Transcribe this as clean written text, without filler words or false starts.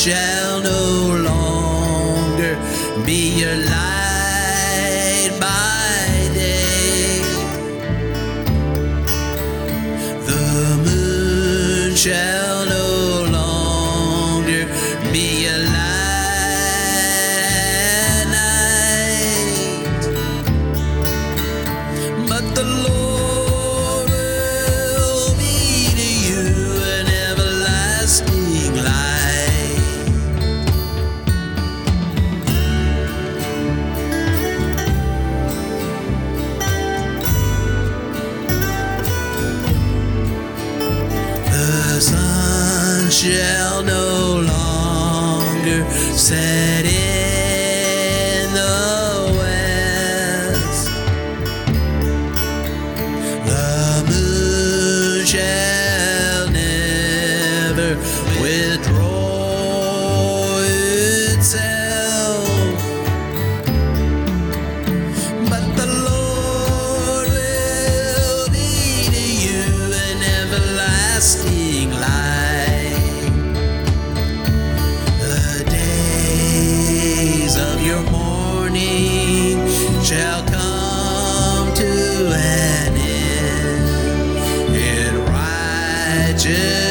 shall no longer be your light by day. The moon shall no longer be your light at night, but the Lord will be to you an everlasting light. The sun shall no longer set in the west. The moon shall never withdraw itself, but the Lord will be to you an everlasting light. The days of your mourning shall come to an end. In righteousness